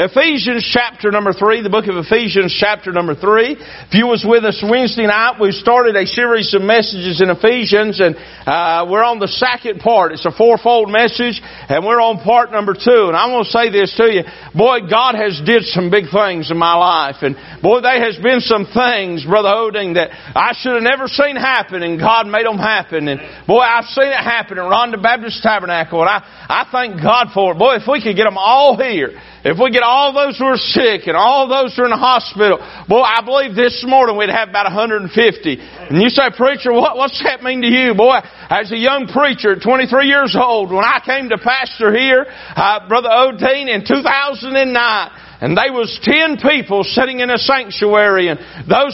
Ephesians chapter number 3, the book of Ephesians chapter number 3. If you was with us Wednesday night, we started a series of messages in Ephesians, and we're on the second part. It's a fourfold message, and we're on part number 2. And I want to say this to you. Boy, God has did some big things in my life. And boy, there has been some things, Brother Oding, that I should have never seen happen, and God made them happen. And boy, I've seen it happen at Ronda Baptist Tabernacle, and I thank God for it. Boy, if we could get them all here, if we get all those who are sick and all those who are in the hospital, boy, I believe this morning we'd have about 150. And you say, preacher, what's that mean to you? Boy, as a young preacher at 23 years old, when I came to pastor here, Brother Odine, in 2009, and they was 10 people sitting in a sanctuary, and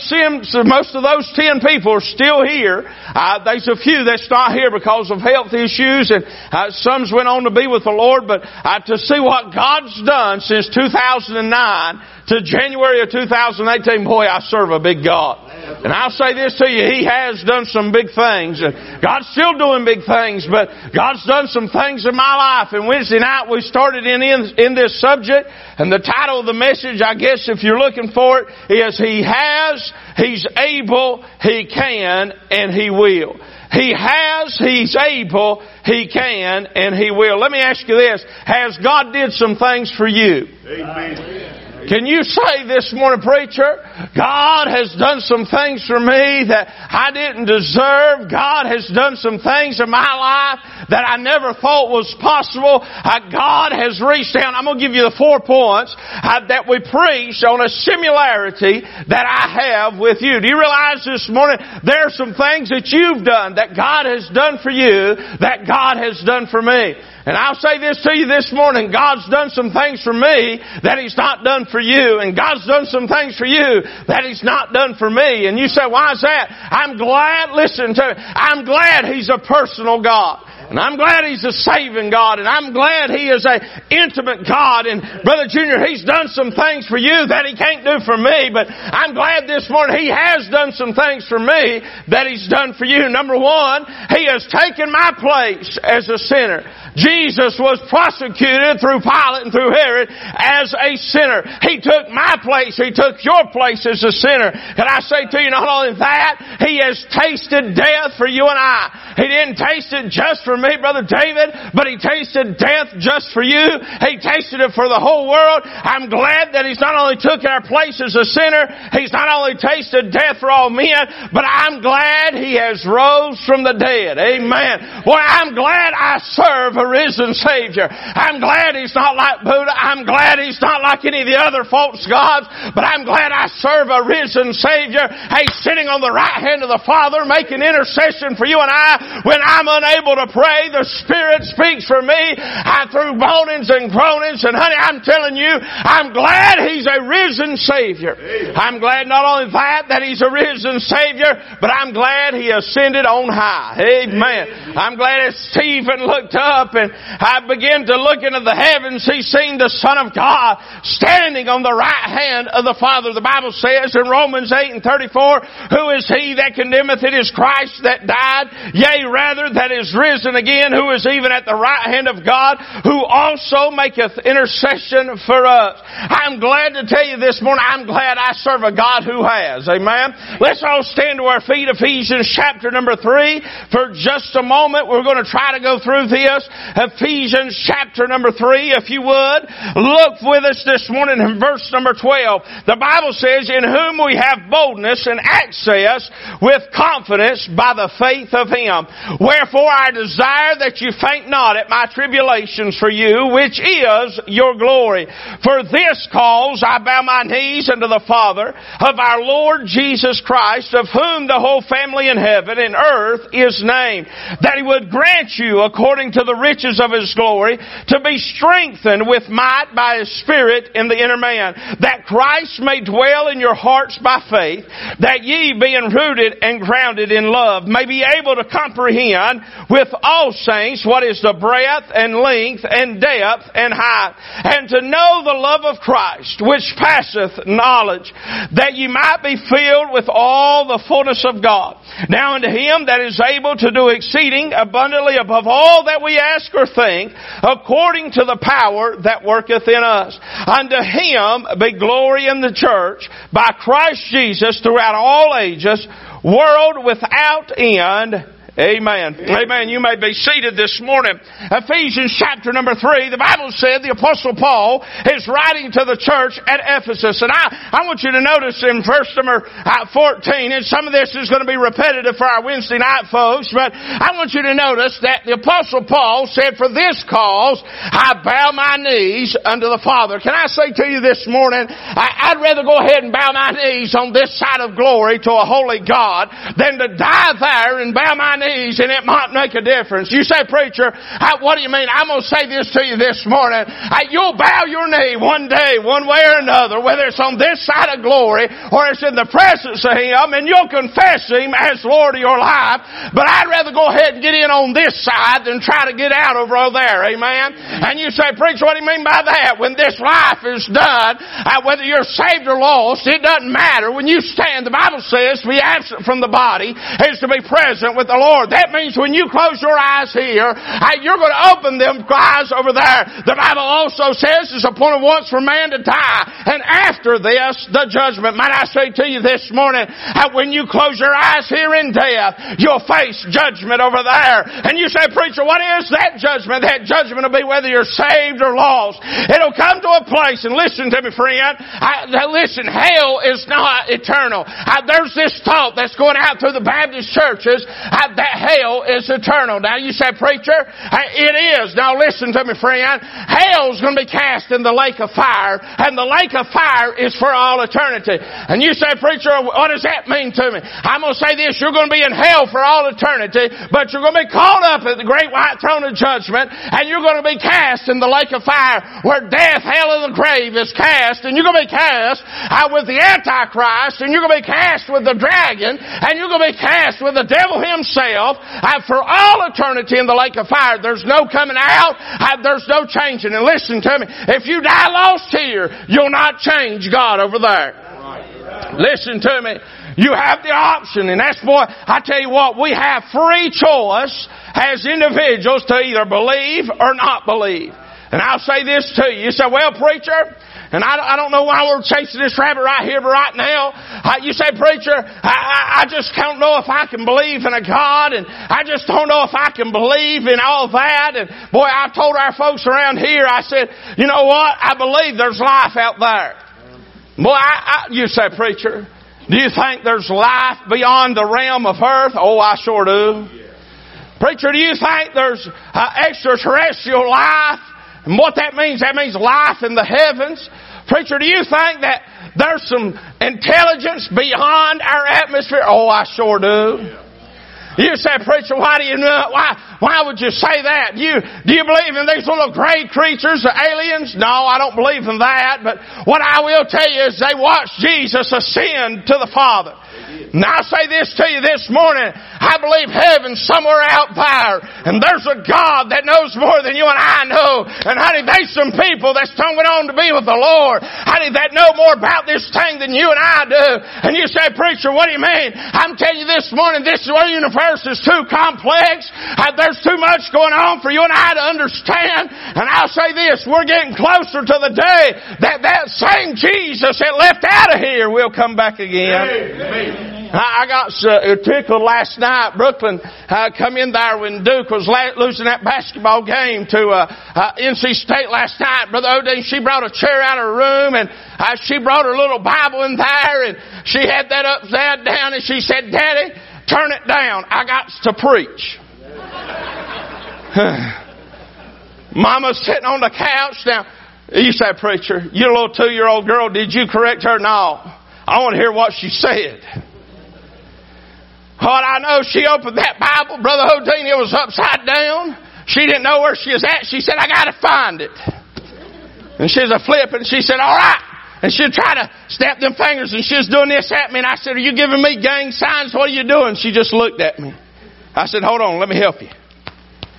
most of those 10 people are still here. There's a few that's not here because of health issues, and some went on to be with the Lord. But to see what God's done since 2009 to January of 2018, boy, I serve a big God. And I'll say this to you, He has done some big things. And God's still doing big things, but God's done some things in my life. And Wednesday night we started in this subject, and the title of the message, I guess if you're looking for it, is He has, He's able, He can, and He will. He has, He's able, He can, and He will. Let me ask you this. Has God did some things for you? Amen. Can you say this morning, preacher, God has done some things for me that I didn't deserve. God has done some things in my life that I never thought was possible. God has reached down. I'm going to give you the 4 points that we preached on a similarity that I have with you. Do you realize this morning there are some things that you've done that God has done for you that God has done for me? And I'll say this to you this morning. God's done some things for me that He's not done for you. And God's done some things for you that He's not done for me. And you say, why is that? I'm glad, listen to me, I'm glad He's a personal God. And I'm glad He's a saving God. And I'm glad He is an intimate God. And Brother Junior, He's done some things for you that He can't do for me. But I'm glad this morning He has done some things for me that He's done for you. Number 1, He has taken my place as a sinner. Jesus was prosecuted through Pilate and through Herod as a sinner. He took my place. He took your place as a sinner. Can I say to you, not only that, He has tasted death for you and I. He didn't taste it just for me, Brother David, but He tasted death just for you. He tasted it for the whole world. I'm glad that He's not only took our place as a sinner, He's not only tasted death for all men, but I'm glad He has rose from the dead. Amen. Boy, I'm glad I serve a risen Savior. I'm glad He's not like Buddha. I'm glad He's not like any of the other false gods, but I'm glad I serve a risen Savior. He's sitting on the right hand of the Father making intercession for you and I. When I'm unable to pray, the Spirit speaks for me through moanings and groanings. And honey, I'm telling you, I'm glad He's a risen Savior. I'm glad not only that He's a risen Savior, but I'm glad He ascended on high. Amen. I'm glad as Stephen looked up and I began to look into the heavens, he seen the Son of God standing on the right hand of the Father. The Bible says in Romans 8:34, who is He that condemneth? It is Christ that died, yea, rather that is risen again, who is even at the right hand of God, who also maketh intercession for us. I'm glad to tell you this morning, I'm glad I serve a God who has. Amen. Let's all stand to our feet. Ephesians chapter number 3. For just a moment, we're going to try to go through this. Ephesians chapter number 3, if you would. Look with us this morning in verse number 12. The Bible says, in whom we have boldness and access with confidence by the faith of Him. Wherefore I desire that you faint not at my tribulations for you, which is your glory. For this cause I bow my knees unto the Father of our Lord Jesus Christ, of whom the whole family in heaven and earth is named, that He would grant you, according to the riches of His glory, to be strengthened with might by His Spirit in the inner man, that Christ may dwell in your hearts by faith, that ye, being rooted and grounded in love, may be able to comprehend with all all saints what is the breadth and length and depth and height, and to know the love of Christ, which passeth knowledge, that ye might be filled with all the fullness of God. Now unto Him that is able to do exceeding abundantly above all that we ask or think, according to the power that worketh in us. Unto Him be glory in the church by Christ Jesus throughout all ages, world without end. Amen. Amen. You may be seated this morning. Ephesians chapter number 3, the Bible said the Apostle Paul is writing to the church at Ephesus. And I want you to notice in verse number 14, and some of this is going to be repetitive for our Wednesday night folks, but I want you to notice that the Apostle Paul said, for this cause I bow my knees unto the Father. Can I say to you this morning, I'd rather go ahead and bow my knees on this side of glory to a holy God than to die there and bow my knees and it might make a difference. You say, preacher, what do you mean? I'm going to say this to you this morning. You'll bow your knee one day, one way or another, whether it's on this side of glory or it's in the presence of Him, and you'll confess Him as Lord of your life. But I'd rather go ahead and get in on this side than try to get out over there. Amen? And you say, preacher, what do you mean by that? When this life is done, whether you're saved or lost, it doesn't matter. When you stand, the Bible says to be absent from the body is to be present with the Lord. That means when you close your eyes here, you're going to open them eyes over there. The Bible also says it's appointed once for man to die, and after this, the judgment. Might I say to you this morning, when you close your eyes here in death, you'll face judgment over there. And you say, preacher, what is that judgment? That judgment will be whether you're saved or lost. It'll come to a place, and listen to me, friend. Listen, hell is not eternal. There's this thought that's going out through the Baptist churches that hell is eternal. Now you say, preacher, it is. Now listen to me, friend. Hell's going to be cast in the lake of fire, and the lake of fire is for all eternity. And you say, preacher, what does that mean to me? I'm going to say this, you're going to be in hell for all eternity, but you're going to be caught up at the great white throne of judgment, and you're going to be cast in the lake of fire where death, hell, and the grave is cast, and you're going to be cast with the Antichrist, and you're going to be cast with the dragon, and you're going to be cast with the devil himself for all eternity in the lake of fire. There's no coming out. There's no changing. And listen to me. If you die lost here, you'll not change God over there. Listen to me. You have the option, and that's boy, I tell you what, we have free choice as individuals to either believe or not believe. And I'll say this to you. You say, well, preacher, and I don't know why we're chasing this rabbit right here, but right now, you say, preacher, I just don't know if I can believe in a God, and I just don't know if I can believe in all that. And boy, I told our folks around here, I said, you know what? I believe there's life out there. Boy, you say, preacher, do you think there's life beyond the realm of earth? Oh, I sure do. Preacher, do you think there's extraterrestrial life? And what that means life in the heavens. Preacher, do you think that there's some intelligence beyond our atmosphere? Oh, I sure do. You say, preacher, why do you know? Why would you say that? Do you believe in these little gray creatures, the aliens? No, I don't believe in that. But what I will tell you is they watched Jesus ascend to the Father. Now I say this to you this morning. I believe heaven's somewhere out there. And there's a God that knows more than you and I know. And honey, there's some people that's going on to be with the Lord. Honey, that know more about this thing than you and I do. And you say, preacher, what do you mean? I'm telling you this morning, this universe is too complex. There's too much going on for you and I to understand. And I'll say this, we're getting closer to the day that same Jesus that left out of here will come back again. Amen. I got tickled last night. Brooklyn come in there when Duke was losing that basketball game to NC State last night. Brother Odin, she brought a chair out of her room, and she brought her little Bible in there, and she had that upside down, and she said, Daddy, turn it down. I got to preach. Mama's sitting on the couch. Now, you say, preacher, your little 2-year-old girl, did you correct her? No. I want to hear what she said. What I know, she opened that Bible, Brother Hodine, it was upside down. She didn't know where she was at. She said, I got to find it. And she was a flipping. She said, all right. And she'd try to snap them fingers, and she was doing this at me. And I said, are you giving me gang signs? What are you doing? She just looked at me. I said, hold on, let me help you.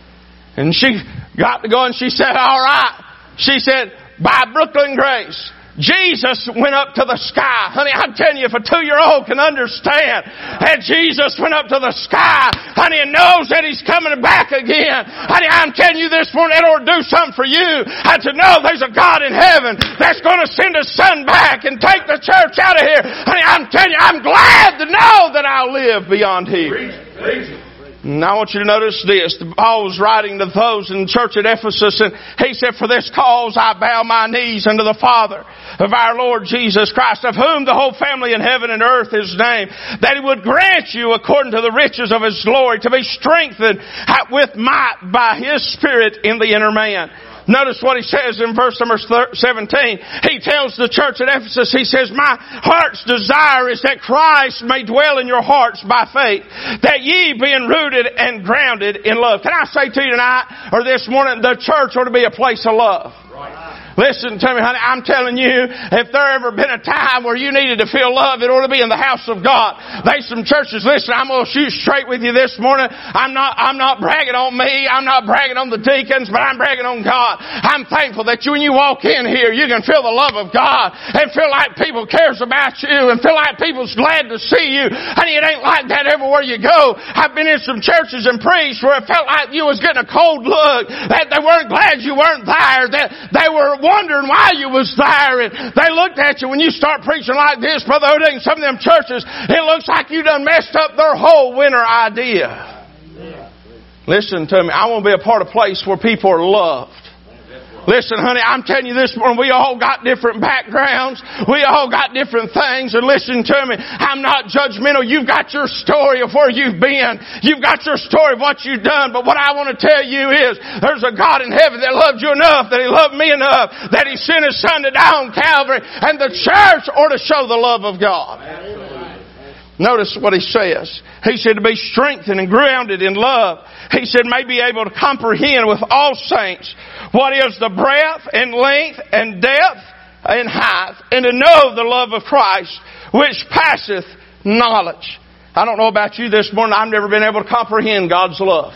And she got to go and she said, all right. She said, by Brooklyn Grace, Jesus went up to the sky. Honey, I'm telling you, if a 2-year-old can understand that Jesus went up to the sky, honey, and knows that He's coming back again. Honey, I'm telling you this morning, that ought to do something for you. And to know there's a God in heaven that's going to send His Son back and take the church out of here. Honey, I'm telling you, I'm glad to know that I'll live beyond here. And I want you to notice this. Paul was writing to those in the church at Ephesus, and he said, for this cause I bow my knees unto the Father of our Lord Jesus Christ, of whom the whole family in heaven and earth is named, that He would grant you, according to the riches of His glory, to be strengthened with might by His Spirit in the inner man. Notice what he says in verse number 17. He tells the church at Ephesus, he says, my heart's desire is that Christ may dwell in your hearts by faith, that ye being rooted and grounded in love. Can I say to you tonight, or this morning, the church ought to be a place of love. Listen to me, honey. I'm telling you, if there ever been a time where you needed to feel love, it ought to be in the house of God. There's some churches. Listen, I'm going to shoot straight with you this morning. I'm not bragging on me. I'm not bragging on the deacons, but I'm bragging on God. I'm thankful that when you walk in here, you can feel the love of God and feel like people cares about you and feel like people's glad to see you. Honey, it ain't like that everywhere you go. I've been in some churches and preached where it felt like you was getting a cold look, that they weren't glad you weren't there, that they were wondering why you was there, and they looked at you when you start preaching like this, Brother Odin. Some of them churches, it looks like you done messed up their whole winter idea. Listen to me. I want to be a part of a place where people are loved. Listen, honey, I'm telling you this morning, we all got different backgrounds. We all got different things. And listen to me, I'm not judgmental. You've got your story of where you've been. You've got your story of what you've done. But what I want to tell you is, there's a God in heaven that loved you enough, that He loved me enough, that He sent His Son to die on Calvary. And the church ought to show the love of God. Notice what he says. He said to be strengthened and grounded in love. He said may be able to comprehend with all saints what is the breadth and length and depth and height, and to know the love of Christ, which passeth knowledge. I don't know about you this morning. I've never been able to comprehend God's love.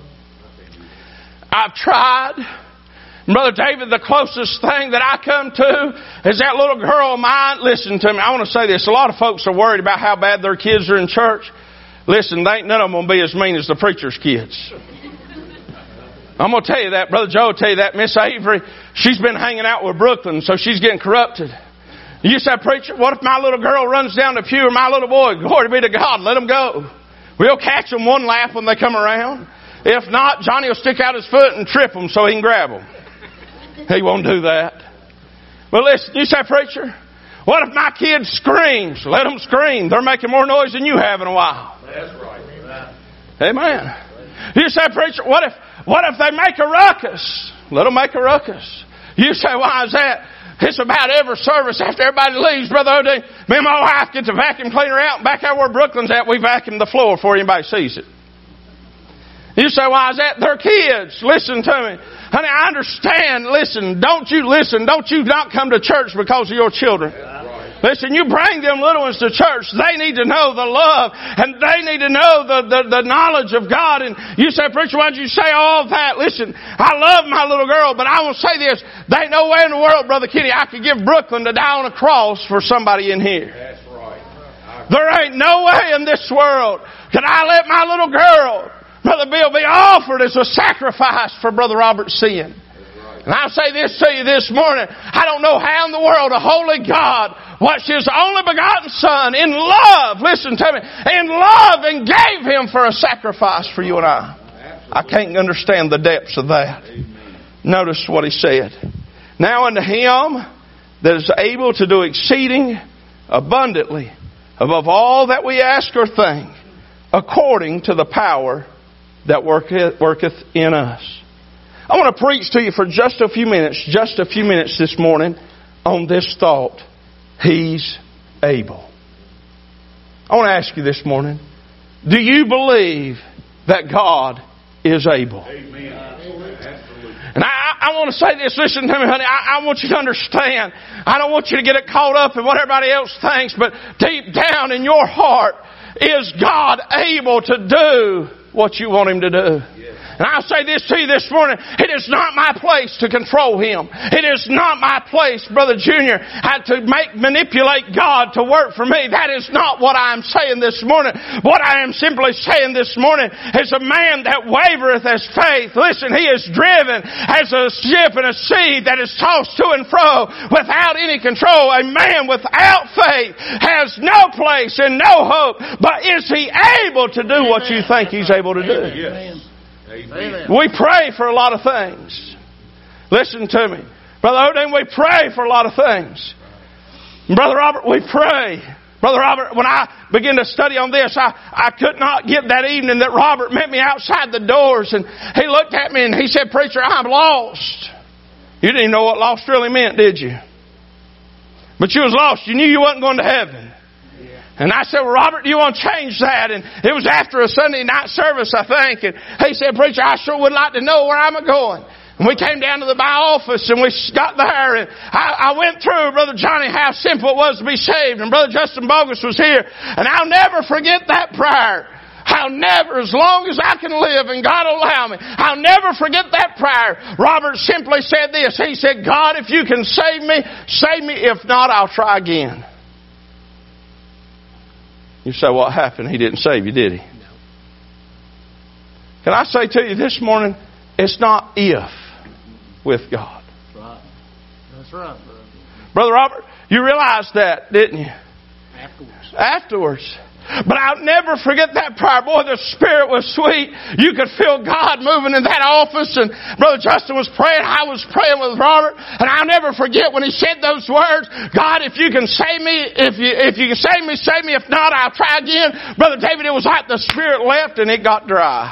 I've tried. Brother David, the closest thing that I come to is that little girl of mine. Listen to me. I want to say this. A lot of folks are worried about how bad their kids are in church. Listen, they ain't none of them going to be as mean as the preacher's kids. I'm going to tell you that. Brother Joe will tell you that. Miss Avery, she's been hanging out with Brooklyn, so she's getting corrupted. You say, preacher, what if my little girl runs down the pew or my little boy? Glory be to God. Let them go. We'll catch them one lap when they come around. If not, Johnny will stick out his foot and trip them so he can grab them. He won't do that. But listen, you say, preacher, what if my kid screams? Let them scream. They're making more noise than you have in a while. That's right. Amen. You say, preacher, what if they make a ruckus? Let them make a ruckus. You say, why is that? It's about every service after everybody leaves, Brother Odin. Me and my wife get the vacuum cleaner out, and back out where Brooklyn's at, we vacuum the floor before anybody sees it. You say, why is that? They're kids. Listen to me. Honey, I understand. Listen, don't you not come to church because of your children. Listen, you bring them little ones to church. They need to know the love, and they need to know the knowledge of God. And you say, preacher, why did you say all that? Listen, I love my little girl, but I will say this. There ain't no way in the world, Brother Kitty, I could give Brooklyn to die on a cross for somebody in here. That's right. There ain't no way in this world could I let my little girl, Brother Bill, be offered as a sacrifice for Brother Robert's sin. And I'll say this to you this morning. I don't know how in the world a holy God watched His only begotten Son in love, listen to me, in love, and gave Him for a sacrifice for you and I. I can't understand the depths of that. Notice what he said. Now unto Him that is able to do exceeding abundantly above all that we ask or think, according to the power that worketh in us. I want to preach to you for just a few minutes this morning on this thought. He's able. I want to ask you this morning, do you believe that God is able? Amen. And I want to say this, listen to me, honey. I want you to understand. I don't want you to get it caught up in what everybody else thinks, but deep down in your heart, is God able to do what you want Him to do? And I'll say this to you this morning. It is not my place to control Him. It is not my place, Brother Junior, to manipulate God to work for me. That is not what I am saying this morning. What I am simply saying this morning is a man that wavereth as faith. Listen, he is driven as a ship in a sea that is tossed to and fro without any control. A man without faith has no place and no hope. But is he able to do what you think he's able to do? Amen. Amen. We pray for a lot of things. Listen to me. Brother Odin, we pray for a lot of things. Brother Robert, we pray. Brother Robert, when I began to study on this, I could not get that evening that Robert met me outside the doors, and he looked at me and he said, "Preacher, I'm lost." You didn't even know what lost really meant, did you? But you was lost. You knew you wasn't going to heaven. And I said, "Well, Robert, do you want to change that?" And it was after a Sunday night service, I think. And he said, "Preacher, I sure would like to know where I'm going." And we came down to the office and we got there, and I went through, Brother Johnny, how simple it was to be saved. And Brother Justin Bogus was here. And I'll never forget that prayer. I'll never, as long as I can live and God will allow me, I'll never forget that prayer. Robert simply said this. He said, "God, if you can save me, save me. If not, I'll try again." You say, "What happened? He didn't save you, did he?" No. Can I say to you this morning, it's not if with God. That's right. That's right, brother. Brother Robert, you realized that, didn't you? Afterwards. But I'll never forget that prayer. Boy, the Spirit was sweet. You could feel God moving in that office. And Brother Justin was praying. I was praying with Robert. And I'll never forget when he said those words, "God, if you can save me, if you can save me, save me. If not, I'll try again." Brother David, it was like the Spirit left and it got dry.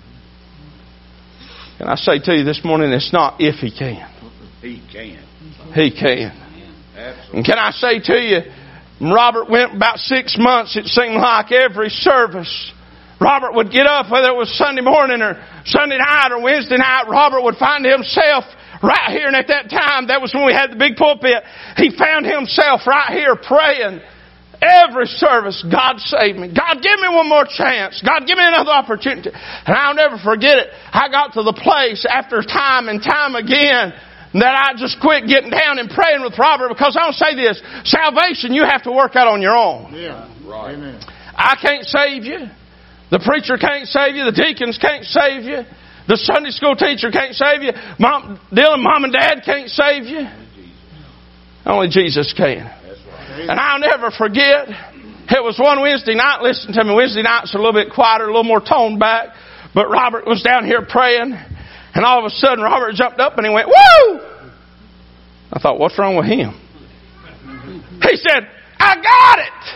Can I say to you this morning, it's not if He can. He can. He can. Absolutely. And can I say to you, Robert went about 6 months, it seemed like, every service. Robert would get up, whether it was Sunday morning or Sunday night or Wednesday night, Robert would find himself right here. And at that time, that was when we had the big pulpit, he found himself right here praying. Every service, "God save me. God, give me one more chance. God, give me another opportunity." And I'll never forget it. I got to the place after time and time again that I just quit getting down and praying with Robert, because I'll say this, salvation you have to work out on your own. Yeah. Right. Amen. I can't save you. The preacher can't save you. The deacons can't save you. The Sunday school teacher can't save you. Mom and Dad can't save you. Only Jesus can. And I'll never forget, it was one Wednesday night. Listen to me, Wednesday nights are a little bit quieter, a little more toned back. But Robert was down here praying, and all of a sudden Robert jumped up and he went, "Woo!" I thought, what's wrong with him? He said, "I got it!"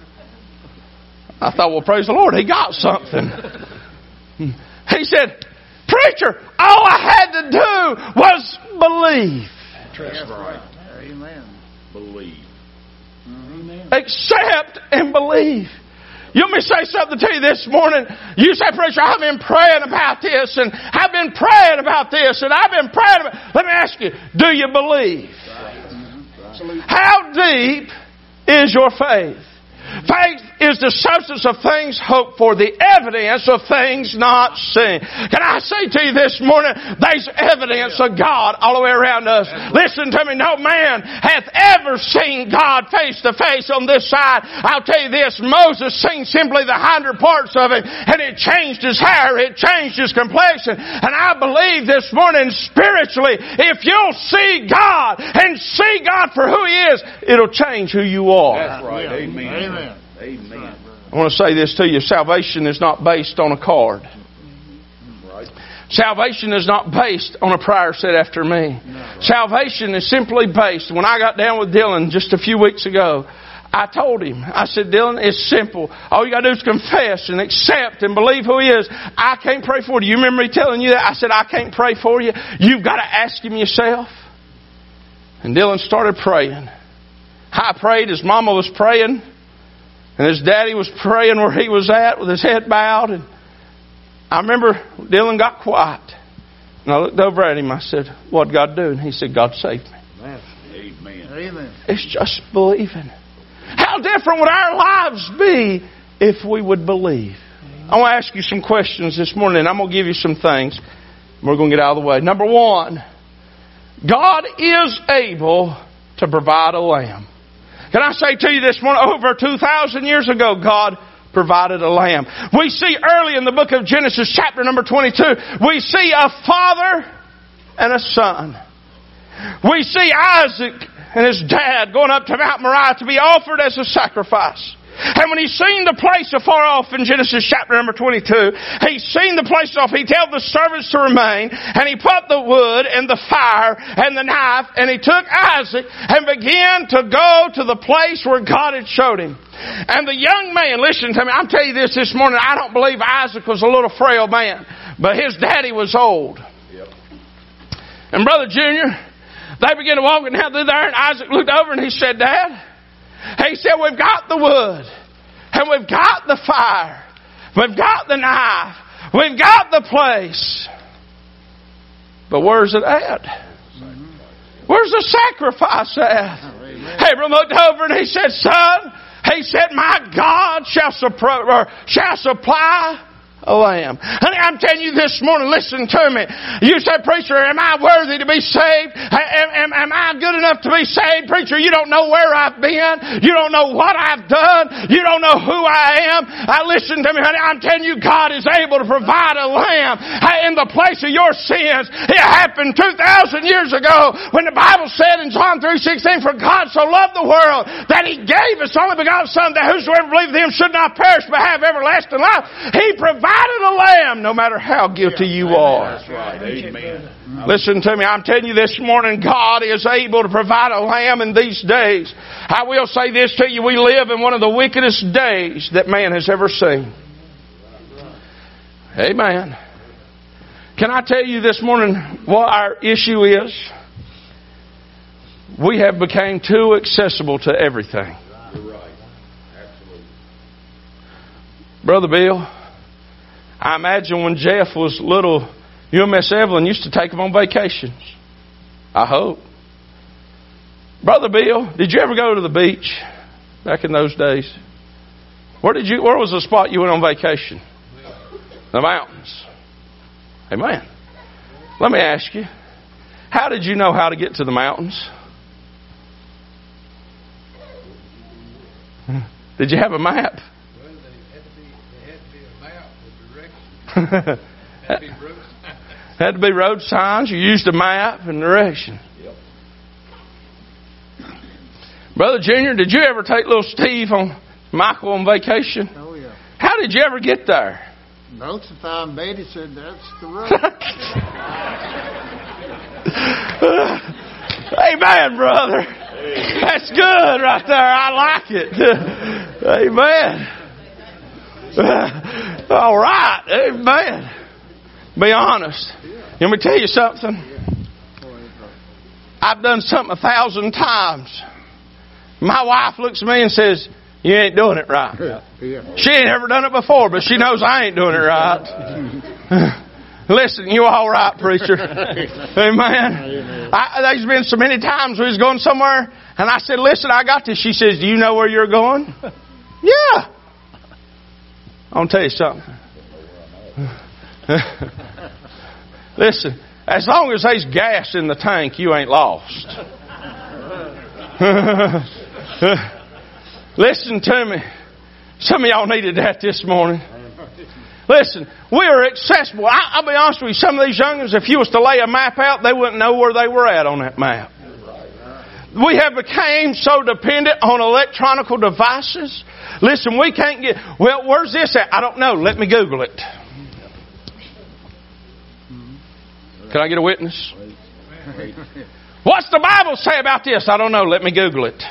I thought, well, praise the Lord, he got something. He said, "Preacher, all I had to do was believe." That's right. Amen. Believe. Amen. Accept and believe. You want me to say something to you this morning? You say, "Preacher, I've been praying about this, and I've been praying about this, and I've been praying about..." Let me ask you, do you believe? Absolutely. How deep is your faith? Faith is the substance of things hoped for, the evidence of things not seen. Can I say to you this morning, there's evidence of God all the way around us. Listen to me, no man hath ever seen God face to face on this side. I'll tell you this, Moses seen simply the hinder parts of it, and it changed his hair, it changed his complexion. And I believe this morning, spiritually, if you'll see God and see God for who He is, it'll change who you are. That's right. Amen. Amen. Amen. I want to say this to you. Salvation is not based on a card. Right. Salvation is not based on a prayer said after me. No. Salvation is simply based. When I got down with Dylan just a few weeks ago, I told him, I said, "Dylan, it's simple. All you got to do is confess and accept and believe who He is. I can't pray for you." You remember me telling you that? I said, "I can't pray for you. You've got to ask Him yourself." And Dylan started praying. I prayed, his mama was praying, and his daddy was praying where he was at with his head bowed. And I remember Dylan got quiet. And I looked over at him. I said, "What'd God do?" And he said, "God saved me." Amen. Amen. It's just believing. How different would our lives be if we would believe? I want to ask you some questions this morning, and I'm going to give you some things. We're going to get out of the way. Number one, God is able to provide a lamb. Can I say to you this morning, over 2,000 years ago, God provided a lamb. We see early in the book of Genesis, chapter number 22, we see a father and a son. We see Isaac and his dad going up to Mount Moriah to be offered as a sacrifice. And when he's seen the place afar off in Genesis chapter number 22, he's seen the place off. He told the servants to remain, and he put the wood and the fire and the knife, and he took Isaac and began to go to the place where God had showed him. And the young man, listen to me, I'll tell you this morning, I don't believe Isaac was a little frail man, but his daddy was old. Yep. And Brother Junior, they began to walk down through there, and Isaac looked over and he said, Dad, he said, we've got the wood, and we've got the fire, we've got the knife, we've got the place. But where's it at? Where's the sacrifice at? Abram looked over and he said, Son, he said, my God shall supply a lamb. Honey, I'm telling you this morning, listen to me. You say, preacher, am I worthy to be saved? Am I good enough to be saved? Preacher, you don't know where I've been. You don't know what I've done. You don't know who I am. Listen to me, honey. I'm telling you, God is able to provide a lamb in the place of your sins. It happened 2,000 years ago when the Bible said in John 3:16, for God so loved the world that He gave His only begotten Son, that whosoever believeth in Him should not perish but have everlasting life. He provided a lamb no matter how guilty you are. That's right. Amen. Listen to me. I'm telling you this morning, God is able to provide a lamb in these days. I will say this to you. We live in one of the wickedest days that man has ever seen. Amen. Can I tell you this morning what our issue is? We have become too accessible to everything. You're right. Absolutely. Brother Bill, I imagine when Jeff was little, you and Miss Evelyn used to take him on vacations. I hope. Brother Bill, did you ever go to the beach back in those days? Where was the spot you went on vacation? The mountains. Amen. Let me ask you, how did you know how to get to the mountains? Did you have a map? Had to be road signs. You used a map and direction. Yep. Brother Junior, did you ever take little Steve Michael on vacation? Oh, yeah. How did you ever get there? Boats if I made it, said that's the road. Amen, brother. That's good right there. I like it. Amen. All right. Amen. Be honest. Let me tell you something. I've done something 1,000 times. My wife looks at me and says, you ain't doing it right. She ain't ever done it before, but she knows I ain't doing it right. Listen, you all right, preacher? Amen. There's been so many times we was going somewhere, and I said, listen, I got this. She says, do you know where you're going? Yeah. I'm going to tell you something. Listen, as long as there's gas in the tank, you ain't lost. Listen to me. Some of y'all needed that this morning. Listen, we are accessible. I'll be honest with you, some of these youngins, if you was to lay a map out, they wouldn't know where they were at on that map. We have become so dependent on electronic devices. Listen, we can't get, well, where's this at? I don't know. Let me Google it. Can I get a witness? What's the Bible say about this? I don't know. Let me Google it.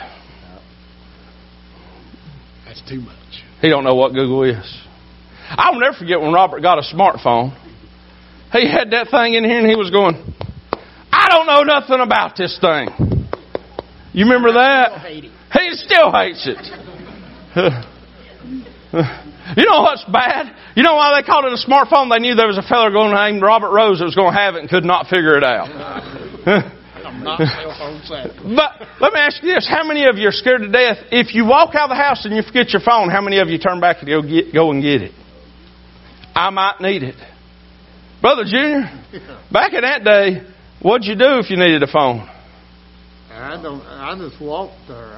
That's too much. He don't know what Google is. I'll never forget when Robert got a smartphone. He had that thing in here and he was going, I don't know nothing about this thing. You remember that? He still hates it. You know what's bad? You know why they called it a smartphone? They knew there was a fella going named Robert Rose that was going to have it and could not figure it out. I'm not cell phone savvy. But let me ask you this. How many of you are scared to death? If you walk out of the house and you forget your phone, how many of you turn back and go and get it? I might need it. Brother Junior, back in that day, what'd you do if you needed a phone? I just walked there.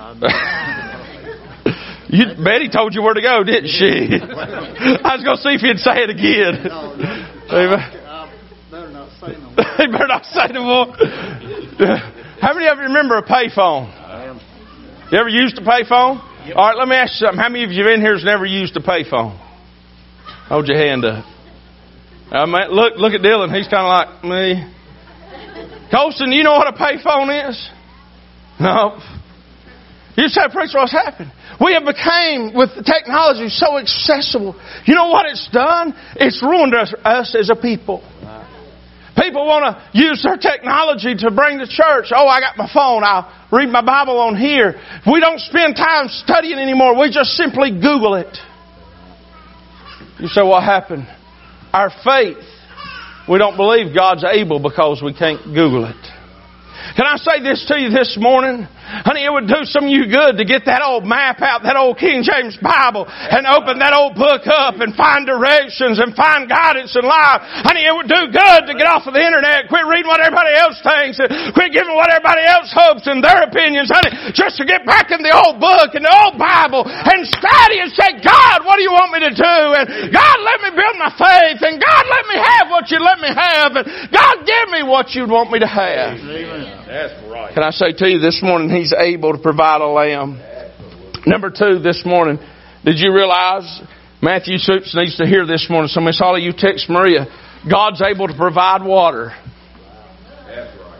Betty told you where to go, didn't she? I was going to see if you'd say it again. No, I better not say no more. You better not say no more. How many of you remember a payphone? You ever used a payphone? Yep. All right, let me ask you something. How many of you in here has never used a payphone? Hold your hand up. Look at Dylan. He's kind of like me. Colson, you know what a payphone is? No. You say, preacher, what's happened? We have become, with the technology, so accessible. You know what it's done? It's ruined us as a people. People want to use their technology to bring to church. Oh, I got my phone. I'll read my Bible on here. We don't spend time studying anymore. We just simply Google it. You say, what happened? Our faith. We don't believe God's able because we can't Google it. Can I say this to you this morning? Honey, it would do some of you good to get that old map out, that old King James Bible, and open that old book up and find directions and find guidance in life. Honey, it would do good to get off of the internet, quit reading what everybody else thinks, and quit giving what everybody else hopes and their opinions, honey, just to get back in the old book and the old Bible and study and say, God, what do you want me to do? And God, let me build my faith, and God, let me have what you let me have, and God, give me what you'd want me to have. Amen. That's right. Can I say to you this morning, He's able to provide a lamb. Number 2 this morning, did you realize, Matthew Soups needs to hear this morning, so Miss Holly, you text Maria, God's able to provide water. That's right.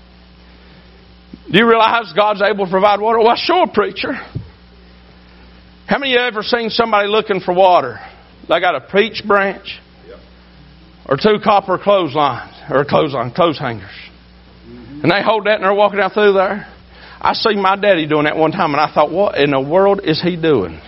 Do you realize God's able to provide water? Well, sure, preacher. How many of you ever seen somebody looking for water? They got a peach branch or 2 copper clotheslines, or clothes hangers. And they hold that and they're walking out through there. I seen my daddy doing that one time and I thought, what in the world is he doing?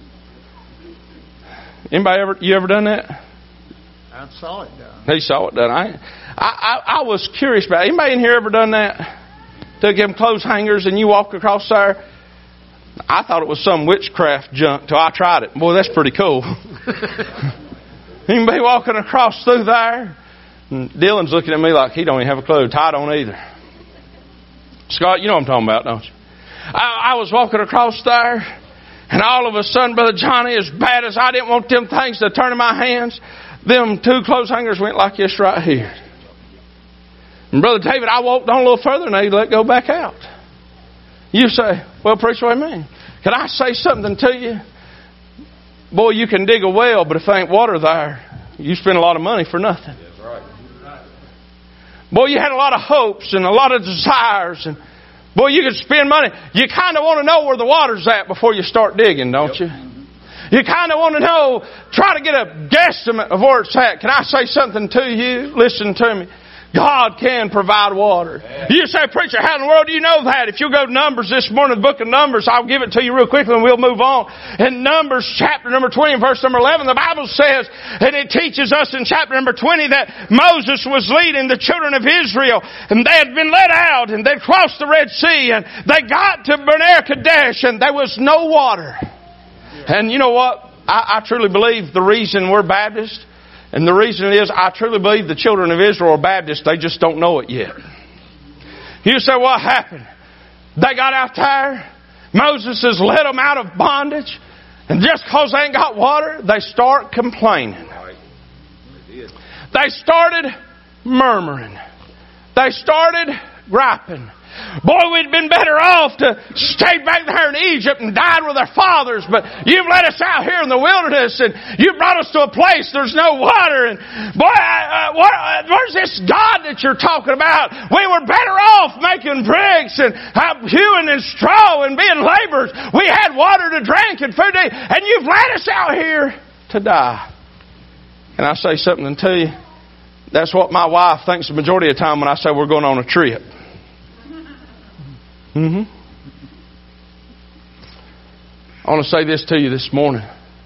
You ever done that? I saw it done. He saw it done. I was curious about it. Anybody in here ever done that? Took him clothes hangers and you walk across there? I thought it was some witchcraft junk till I tried it. Boy, that's pretty cool. Anybody walking across through there? And Dylan's looking at me like he don't even have a clue. Ty don't either. Scott, you know what I'm talking about, don't you? I was walking across there, and all of a sudden, Brother Johnny, as bad as I didn't want them things to turn in my hands, them 2 clothes hangers went like this right here. And Brother David, I walked on a little further, and they let go back out. You say, well, preacher, what do you mean? Can I say something to you? Boy, you can dig a well, but if there ain't water there, you spend a lot of money for nothing. That's right. Boy, you had a lot of hopes and a lot of desires. And boy, you could spend money. You kind of want to know where the water's at before you start digging, don't you? You kind of want to know, try to get a guesstimate of where it's at. Can I say something to you? Listen to me. God can provide water. You say, preacher, how in the world do you know that? If you go to Numbers this morning, the book of Numbers, I'll give it to you real quickly and we'll move on. In Numbers chapter number 20 and verse number 11, the Bible says, and it teaches us in chapter number 20 that Moses was leading the children of Israel and they had been led out and they'd crossed the Red Sea and they got to Bener Kadesh and there was no water. And you know what? I truly believe the reason we're Baptists, and the reason is, I truly believe the children of Israel are Baptists. They just don't know it yet. You say, what happened? They got out there. Moses has led them out of bondage. And just because they ain't got water, they start complaining. They started murmuring. They started griping. Boy, we'd been better off to stay back there in Egypt and died with our fathers, but you've let us out here in the wilderness and you brought us to a place there's no water. And boy, where's this God that you're talking about? We were better off making bricks and hewing and straw and being laborers. We had water to drink and food to eat, and you've let us out here to die. Can I say something to you? That's what my wife thinks the majority of the time when I say we're going on a trip. I want to say this to you this morning.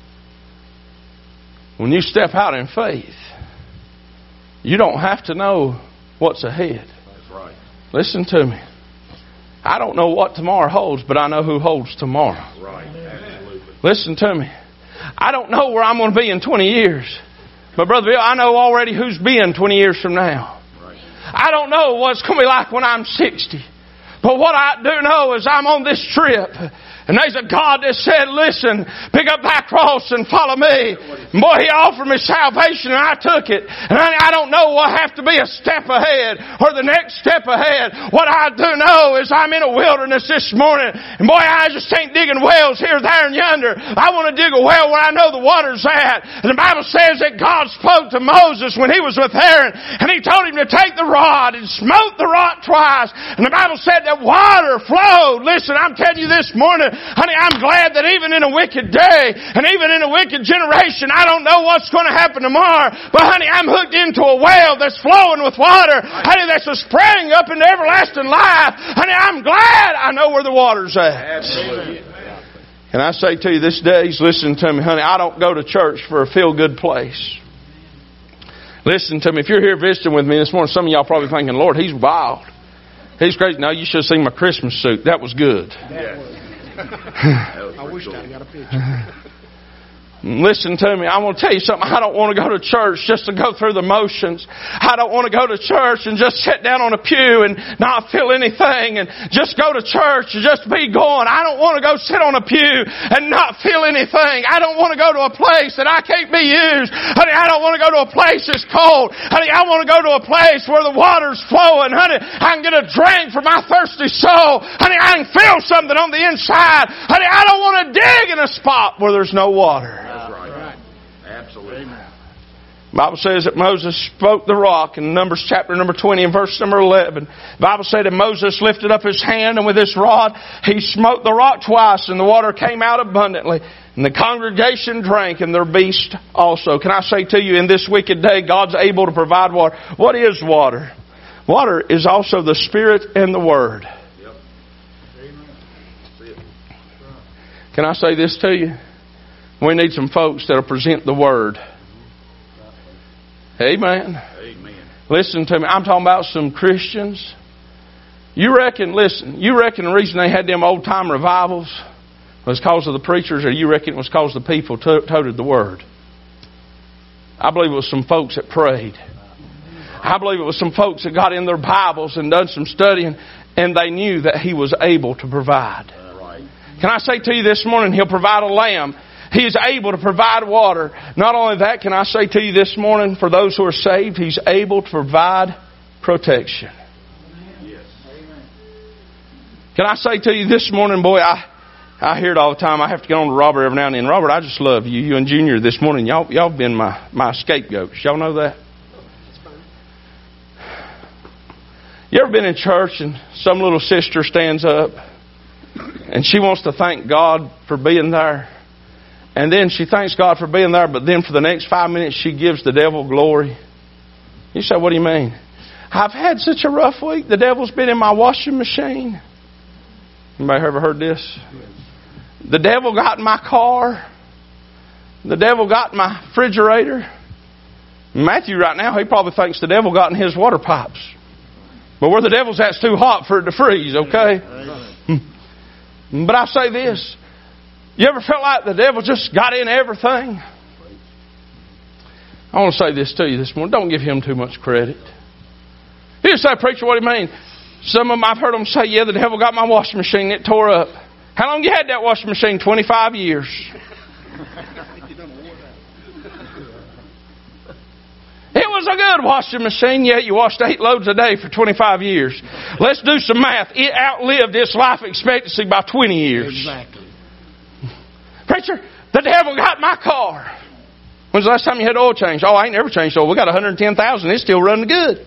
When you step out in faith, you don't have to know what's ahead. That's right. Listen to me. I don't know what tomorrow holds, but I know who holds tomorrow. Right. Absolutely. Listen to me. I don't know where I'm going to be in 20 years, But Brother Bill, I know already who's been 20 years from now. I don't know what it's going to be like when I'm 60. But what I do know is I'm on this trip. And there's a God that said, listen, pick up thy cross and follow me. And boy, He offered me salvation and I took it. And I don't know what have to be a step ahead or the next step ahead. What I do know is I'm in a wilderness this morning. And boy, I just ain't digging wells here, there, and yonder. I want to dig a well where I know the water's at. And the Bible says that God spoke to Moses when he was with Aaron. And He told him to take the rod and smote the rock twice. And the Bible said that water flowed. Listen, I'm telling you this morning, honey, I'm glad that even in a wicked day and even in a wicked generation, I don't know what's going to happen tomorrow. But honey, I'm hooked into a well that's flowing with water. Honey, that's a spring up into everlasting life. Honey, I'm glad I know where the water's at. Absolutely. And I say to you this day, listen to me, honey, I don't go to church for a feel-good place. Listen to me. If you're here visiting with me this morning, some of y'all probably thinking, Lord, he's wild. He's crazy. No, you should have seen my Christmas suit. That was good. I wish I got a picture. Listen to me. I want to tell you something. I don't want to go to church just to go through the motions. I don't want to go to church and just sit down on a pew and not feel anything and just go to church and just be going. I don't want to go sit on a pew and not feel anything. I don't want to go to a place that I can't be used. Honey, I don't want to go to a place that's cold. Honey, I want to go to a place where the water's flowing. Honey, I can get a drink for my thirsty soul. Honey, I can feel something on the inside. Honey, I don't want to dig in a spot where there's no water. Absolutely. The Bible says that Moses spoke the rock in Numbers chapter number 20 and verse number 11. The Bible said that Moses lifted up his hand and with his rod he smote the rock twice and the water came out abundantly. And the congregation drank and their beast also. Can I say to you, in this wicked day, God's able to provide water. What is water? Water is also the Spirit and the Word. Yep. That's it. Can I say this to you? We need some folks that'll present the Word. Amen. Amen. Listen to me. I'm talking about some Christians. You reckon the reason they had them old time revivals was because of the preachers, or you reckon it was because the people toted the Word? I believe it was some folks that prayed. I believe it was some folks that got in their Bibles and done some studying, and they knew that He was able to provide. Right. Can I say to you this morning, He'll provide a lamb. He is able to provide water. Not only that, can I say to you this morning, for those who are saved, He's able to provide protection. Yes. Can I say to you this morning, boy, I hear it all the time. I have to get on to Robert every now and then. Robert, I just love you. You and Junior this morning, y'all been my scapegoats. Y'all know that? You ever been in church and some little sister stands up and she wants to thank God for being there? And then she thanks God for being there, but then for the next 5 minutes she gives the devil glory. You say, what do you mean? I've had such a rough week. The devil's been in my washing machine. Anybody ever heard this? The devil got in my car. The devil got in my refrigerator. Matthew right now, he probably thinks the devil got in his water pipes. But where the devil's at, it's too hot for it to freeze, okay? But I say this. You ever felt like the devil just got in everything? I want to say this to you this morning. Don't give him too much credit. You say, preacher, what do you mean? Some of them, I've heard them say, yeah, the devil got my washing machine. It tore up. How long you had that washing machine? 25 years. It was a good washing machine, yet you washed 8 loads a day for 25 years. Let's do some math. It outlived its life expectancy by 20 years. Exactly. Preacher, the devil got my car. When's the last time you had oil change? Oh, I ain't never changed oil. We got 110,000. It's still running good.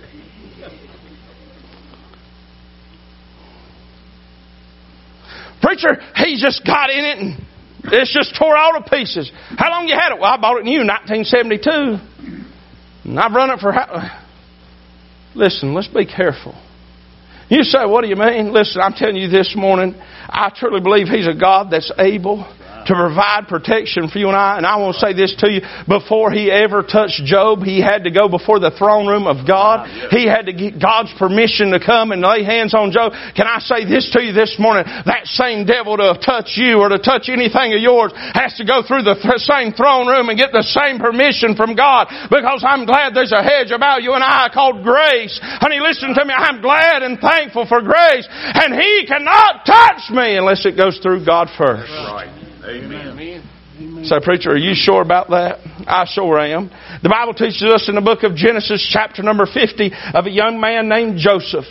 Preacher, he just got in it and it's just tore all to pieces. How long you had it? Well, I bought it new in 1972. And I've run it for... Listen, let's be careful. You say, what do you mean? Listen, I'm telling you this morning, I truly believe He's a God that's able. to provide protection for you and I. And I want to say this to you. Before he ever touched Job, he had to go before the throne room of God. He had to get God's permission to come and lay hands on Job. Can I say this to you this morning? That same devil to touch you or to touch anything of yours has to go through the same throne room and get the same permission from God. Because I'm glad there's a hedge about you and I called grace. Honey, listen to me. I'm glad and thankful for grace. And He cannot touch me unless it goes through God first. Right. Amen. Say, preacher, are you sure about that? I sure am. The Bible teaches us in the book of Genesis, chapter number 50, of a young man named Joseph.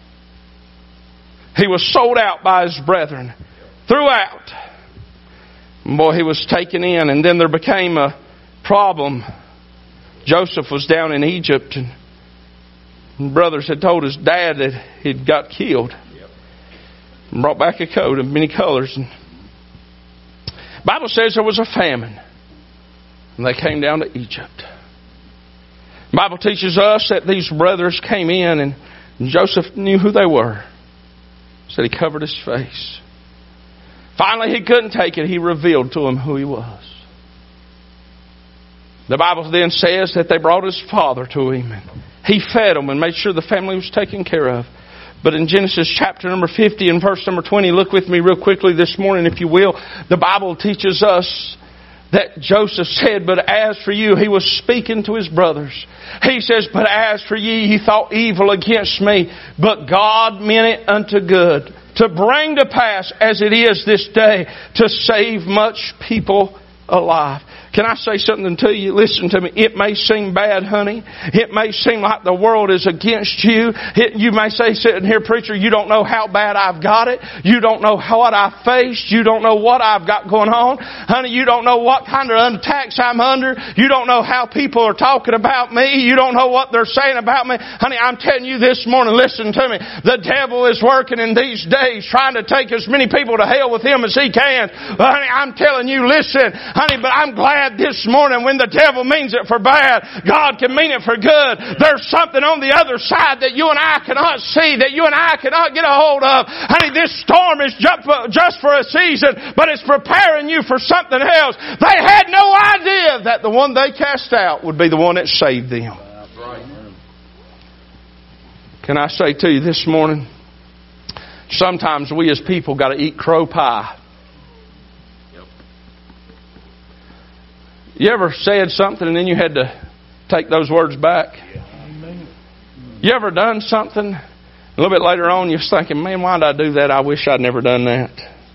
He was sold out by his brethren. Threw out. Boy, he was taken in, and then there became a problem. Joseph was down in Egypt, and brothers had told his dad that he'd got killed. And brought back a coat of many colors. And the Bible says there was a famine, and they came down to Egypt. The Bible teaches us that these brothers came in, and Joseph knew who they were. So he covered his face. Finally, he couldn't take it. He revealed to them who he was. The Bible then says that they brought his father to him, and he fed them and made sure the family was taken care of. But in Genesis chapter number 50 and verse number 20, look with me real quickly this morning if you will. The Bible teaches us that Joseph said, but as for you, he was speaking to his brothers. He says, but as for ye thought evil against me, but God meant it unto good, to bring to pass as it is this day, to save much people alive. Can I say something to you? Listen to me. It may seem bad, honey. It may seem like the world is against you. You may say, sitting here, preacher, you don't know how bad I've got it. You don't know what I've faced. You don't know what I've got going on. Honey, you don't know what kind of attacks I'm under. You don't know how people are talking about me. You don't know what they're saying about me. Honey, I'm telling you this morning, listen to me. The devil is working in these days trying to take as many people to hell with him as he can. Honey, I'm telling you, listen, honey, but I'm glad this morning when the devil means it for bad, God can mean it for good. There's something on the other side that you and I cannot see, that you and I cannot get a hold of. Honey, this storm is just for a season, but it's preparing you for something else. They had no idea that the one they cast out would be the one that saved them. Can I say to you this morning, sometimes we as people got to eat crow pie. You ever said something and then you had to take those words back? You ever done something, a little bit later on you're thinking, man, why did I do that? I wish I'd never done that.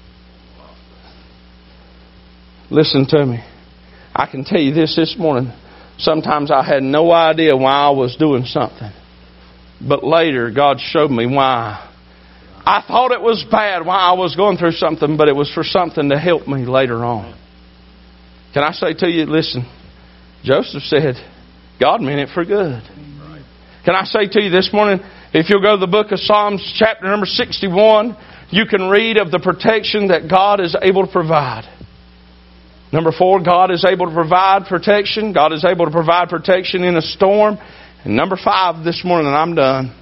Listen to me. I can tell you this morning. Sometimes I had no idea why I was doing something. But later God showed me why. I thought it was bad why I was going through something, but it was for something to help me later on. Can I say to you, listen, Joseph said, God meant it for good. Can I say to you this morning, if you'll go to the book of Psalms, chapter number 61, you can read of the protection that God is able to provide. Number 4, God is able to provide protection. God is able to provide protection in a storm. And number 5 this morning, and I'm done.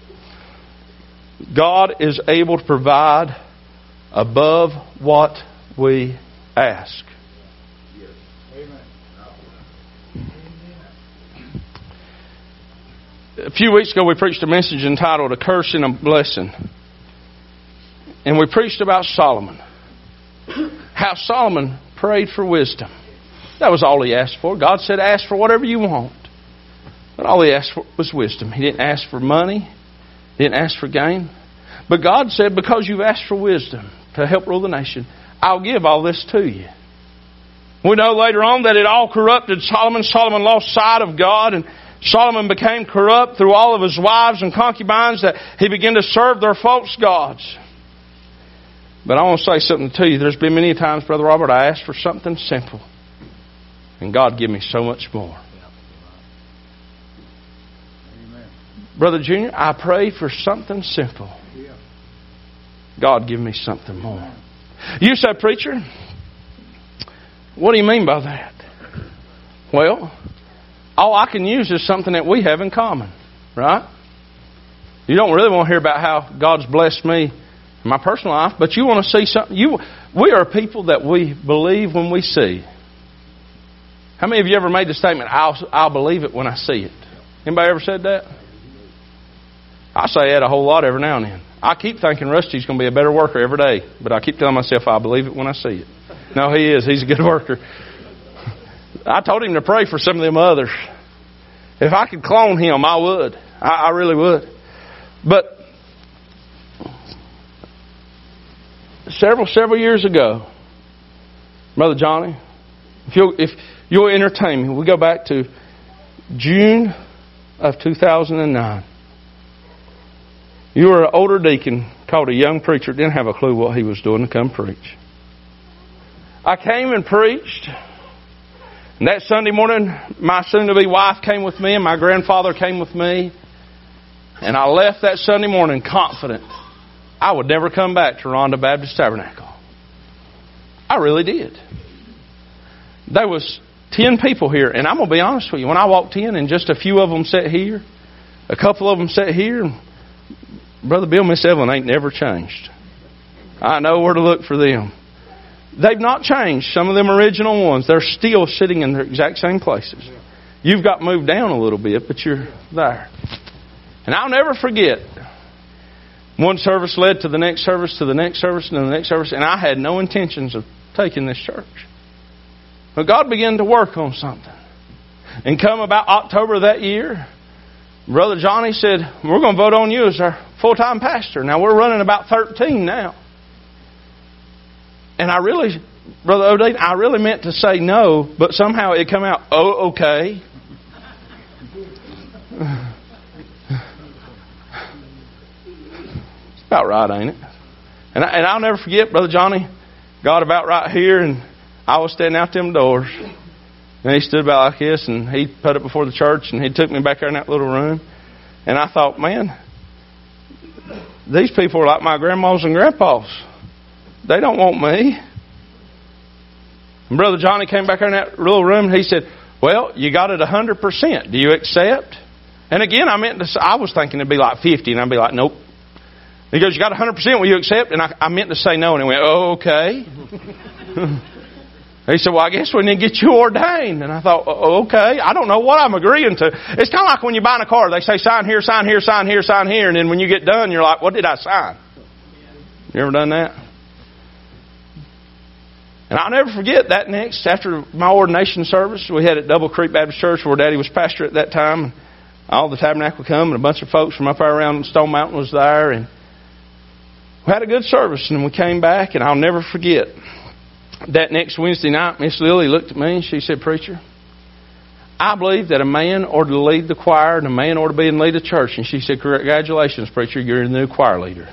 God is able to provide above what we ask. A few weeks ago we preached a message entitled A Curse and a Blessing. And we preached about Solomon. How Solomon prayed for wisdom. That was all he asked for. God said, ask for whatever you want. But all he asked for was wisdom. He didn't ask for money. He didn't ask for gain. But God said, because you've asked for wisdom to help rule the nation, I'll give all this to you. We know later on that it all corrupted Solomon. Solomon lost sight of God, and Solomon became corrupt through all of his wives and concubines, that he began to serve their false gods. But I want to say something to you. There's been many times, Brother Robert, I asked for something simple, and God gave me so much more. Amen. Brother Junior, I prayed for something simple. God give me something more. You say, preacher, what do you mean by that? Well, all I can use is something that we have in common, right? You don't really want to hear about how God's blessed me, my personal life, but you want to see something. We are people that we believe when we see. How many of you ever made the statement, I'll believe it when I see it? Anybody ever said that? I say that a whole lot every now and then. I keep thinking Rusty's going to be a better worker every day, but I keep telling myself I believe it when I see it. No, he is. He's a good worker. I told him to pray for some of them others. If I could clone him, I would. I really would. But several years ago, Brother Johnny, if you'll entertain me, we go back to June of 2009. You were an older deacon called a young preacher, didn't have a clue what he was doing to come preach. I came and preached. And that Sunday morning, my soon-to-be wife came with me and my grandfather came with me. And I left that Sunday morning confident I would never come back to Ronda Baptist Tabernacle. I really did. There was 10 people here, and I'm going to be honest with you. When I walked in, and just a few of them sat here, a couple of them sat here, Brother Bill and Miss Evelyn ain't never changed. I know where to look for them. They've not changed. Some of them original ones, they're still sitting in their exact same places. You've got moved down a little bit, but you're there. And I'll never forget, one service led to the next service, to the next service, and to the next service, and I had no intentions of taking this church. But God began to work on something. And come about October that year, Brother Johnny said, we're going to vote on you as our full-time pastor. Now, we're running about 13 now. And I really, Brother O'Dean, I really meant to say no, but somehow it come out, oh, okay. It's about right, ain't it? And I'll never forget, Brother Johnny got about right here, and I was standing out them doors. And he stood about like this, and he put it before the church, and he took me back there in that little room. And I thought, man, these people are like my grandmas and grandpas. They don't want me. And Brother Johnny came back there in that little room, and he said, well, you got it 100%. Do you accept? And again, I was thinking it'd be like 50, and I'd be like, nope. He goes, you got 100%, will you accept? And I meant to say no, and he went, oh, okay. He said, well, I guess we need to get you ordained. And I thought, oh, okay, I don't know what I'm agreeing to. It's kind of like when you buy a car. They say, sign here, sign here, sign here, sign here. And then when you get done, you're like, what did I sign? You ever done that? And I'll never forget that next, after my ordination service, we had at Double Creek Baptist Church where Daddy was pastor at that time. All the tabernacle come, and a bunch of folks from up there around Stone Mountain was there. And we had a good service, and we came back, and I'll never forget. That next Wednesday night, Miss Lily looked at me and she said, preacher, I believe that a man ought to lead the choir and a man ought to be in lead a church. And she said, congratulations, preacher, you're the new choir leader.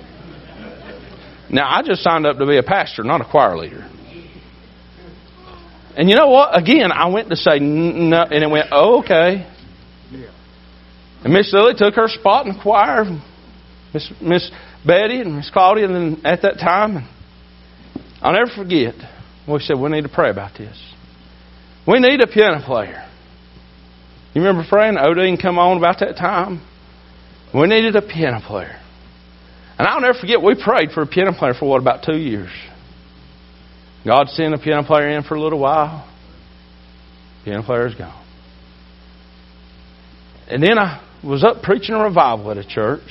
Now, I just signed up to be a pastor, not a choir leader. And you know what? Again, I went to say no, and it went, oh, okay. And Miss Lily took her spot in the choir, Miss Betty and Miss Claudia, and then at that time, I'll never forget, we said, we need to pray about this. We need a piano player. You remember praying? Odin come on about that time? We needed a piano player. And I'll never forget, we prayed for a piano player for about 2 years. God sent a piano player in for a little while. Piano player's gone. And then I was up preaching a revival at a church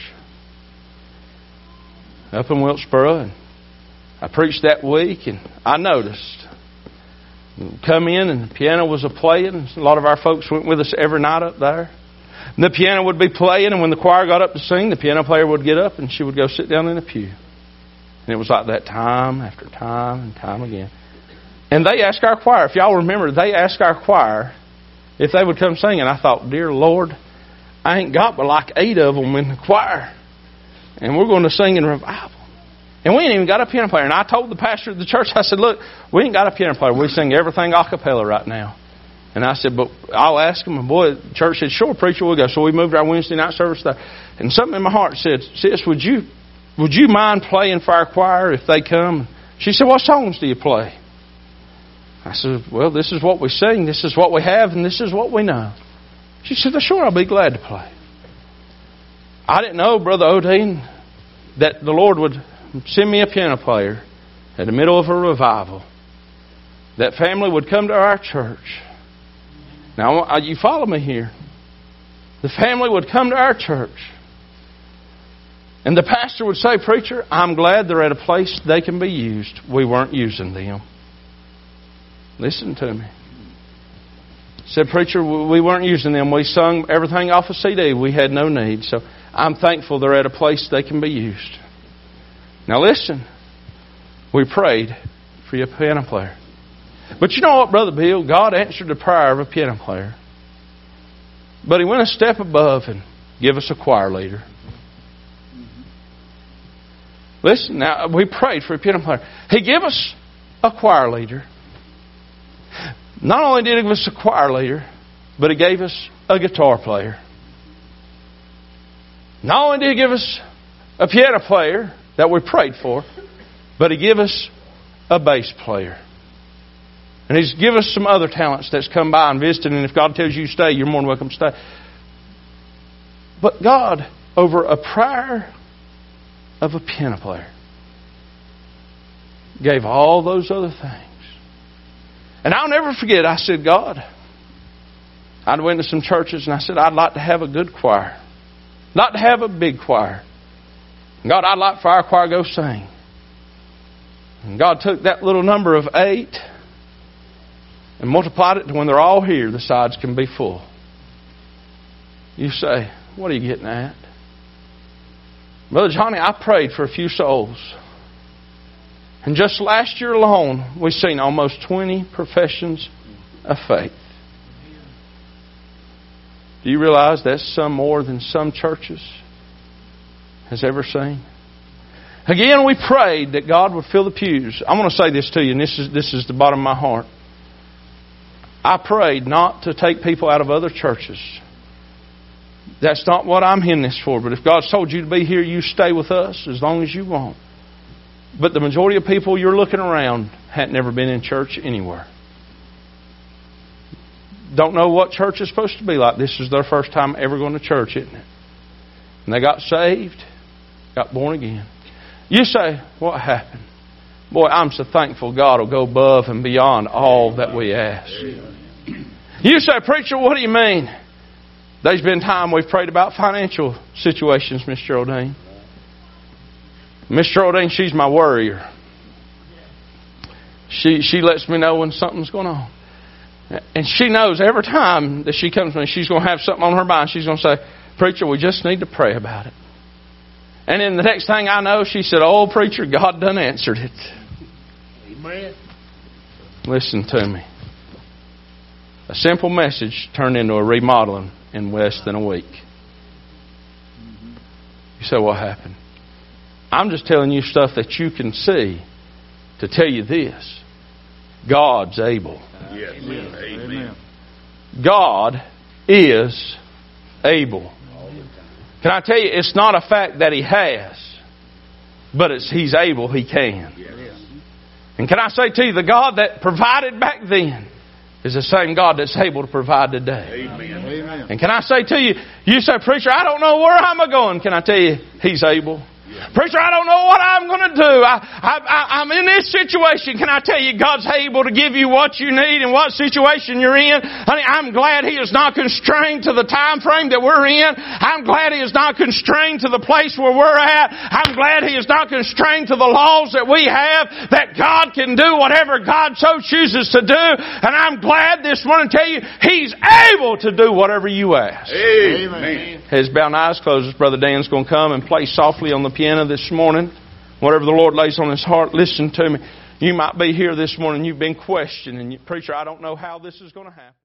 up in Wilkesboro, and I preached that week, and I noticed. Come in, and the piano was playing. A lot of our folks went with us every night up there. And the piano would be playing, and when the choir got up to sing, the piano player would get up, and she would go sit down in the pew. And it was like that time after time and time again. And they asked our choir, if y'all remember, they asked our choir if they would come sing. And I thought, dear Lord, I ain't got but like 8 of them in the choir. And we're going to sing in revival. And we ain't even got a piano player. And I told the pastor of the church, I said, look, we ain't got a piano player. We sing everything a cappella right now. And I said, but I'll ask them. And boy, the church said, sure, preacher, we'll go. So we moved our Wednesday night service there. And something in my heart said, sis, would you mind playing for our choir if they come? She said, what songs do you play? I said, well, this is what we sing, this is what we have, and this is what we know. She said, sure, I'll be glad to play. I didn't know, Brother Odin, that the Lord would send me a piano player in the middle of a revival. That family would come to our church. Now, you follow me here. The family would come to our church. And the pastor would say, preacher, I'm glad they're at a place they can be used. We weren't using them. Listen to me. Said, preacher, we weren't using them. We sung everything off a CD. We had no need. So I'm thankful they're at a place they can be used. Now listen. We prayed for your piano player. But you know what, Brother Bill? God answered the prayer of a piano player. But He went a step above and gave us a choir leader. Listen, now we prayed for a piano player. He gave us a choir leader. Not only did He give us a choir leader, but He gave us a guitar player. Not only did He give us a piano player that we prayed for, but He gave us a bass player. And He's given us some other talents that's come by and visited. And if God tells you to stay, you're more than welcome to stay. But God, over a prayer of a piano player, gave all those other things. And I'll never forget, I said, God, I went to some churches and I said, I'd like to have a good choir. Not to have a big choir. God, I'd like for our choir to go sing. And God took that little number of 8 and multiplied it to when they're all here, the sides can be full. You say, what are you getting at? Brother Johnny, I prayed for a few souls. And just last year alone, we've seen almost 20 professions of faith. Do you realize that's some more than some churches has ever seen? Again, we prayed that God would fill the pews. I want to say this to you, and this is the bottom of my heart. I prayed not to take people out of other churches. That's not what I'm in this for. But if God's told you to be here, you stay with us as long as you want. But the majority of people you're looking around hadn't never been in church anywhere. Don't know what church is supposed to be like. This is their first time ever going to church, isn't it? And they got saved, got born again. You say, what happened? Boy, I'm so thankful God will go above and beyond all that we ask. You say, preacher, what do you mean? There's been time we've prayed about financial situations, Miss Geraldine. Miss Geraldine, she's my worrier. She lets me know when something's going on. And she knows every time that she comes to me, she's going to have something on her mind. She's going to say, preacher, we just need to pray about it. And then the next thing I know, she said, oh, preacher, God done answered it. Amen. Listen to me. A simple message turned into a remodeling in less than a week. You say, what happened? I'm just telling you stuff that you can see to tell you this. God's able. Yes. Amen. God is able. Can I tell you, it's not a fact that He has, but He's able, He can. Yes. And can I say to you, the God that provided back then is the same God that's able to provide today. Amen. Amen. And can I say to you, you say, preacher, I don't know where I'm going. Can I tell you, He's able? Preacher, I don't know what I'm going to do. I'm in this situation. Can I tell you, God's able to give you what you need and what situation you're in. Honey, I'm glad He is not constrained to the time frame that we're in. I'm glad He is not constrained to the place where we're at. I'm glad He is not constrained to the laws that we have, that God can do whatever God so chooses to do. And I'm glad this morning to tell you, He's able to do whatever you ask. Amen. Heads bowed and eyes closed. Brother Dan's going to come and play softly on the piano this morning. Whatever the Lord lays on his heart, listen to me. You might be here this morning, you've been questioning. Preacher, I don't know how this is going to happen.